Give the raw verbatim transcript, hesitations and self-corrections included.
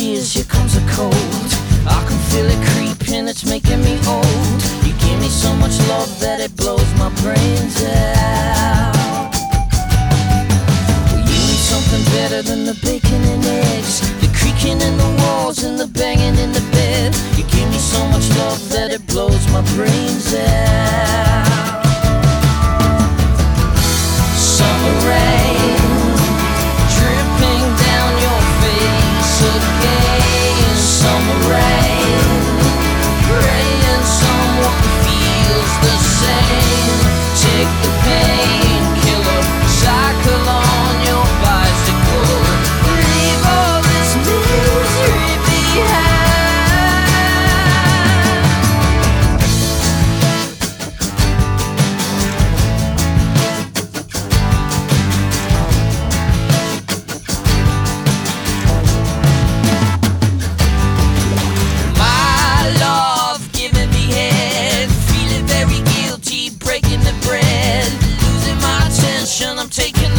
cheers, here comes a cold. I can feel it creeping, it's making me old. You give me so much love that it blows my brains out. Well, you need something better than the bacon and eggs, the creaking in the walls and the banging in the bed. You give me so much love that it blows my brains out. Summer rain dripping down your face again. Summer rain, praying someone feels the same. Take the painkiller, cycle on your bicycle. Leave all this misery behind. I'm taking